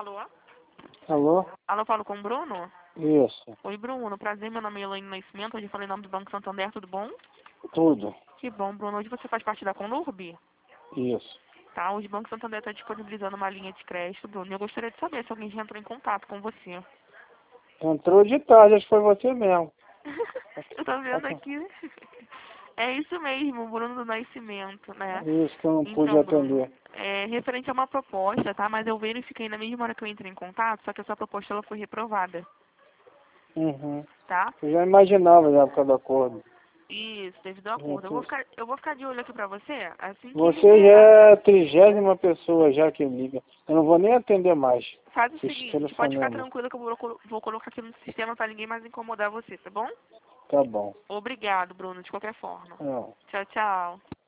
Alô? Alô? Alô, falo com o Bruno? Isso, Oi, Bruno. Prazer, meu nome é Elaine Nascimento. Hoje eu falei em nome do Banco Santander, tudo bom? tudo. Que bom, Bruno. Hoje você faz parte da Conurb? Isso. Tá, hoje o Banco Santander está disponibilizando uma linha de crédito, Bruno. E eu gostaria de saber se alguém já entrou em contato com você. Entrou de tarde, acho que foi você mesmo. Eu tô vendo aqui. É isso mesmo, Bruno do Nascimento, né? Isso que eu não pude Então, Bruno, atender. é referente a uma proposta, tá? Mas eu verifiquei na mesma hora que eu entrei em contato, só que essa proposta ela foi reprovada, Uhum. tá? Eu já imaginava na época do acordo. Isso, devido ao acordo. Uhum. Eu vou ficar de olho aqui pra você, assim que Você já liberar. é a 30ª pessoa já que liga. Eu não vou nem atender mais Faz o esse seguinte, pode ficar telefonema. tranquilo que eu vou colocar aqui no sistema pra ninguém mais incomodar você, tá bom? Tá bom. Obrigado, Bruno, de qualquer forma. Não. Tchau, tchau.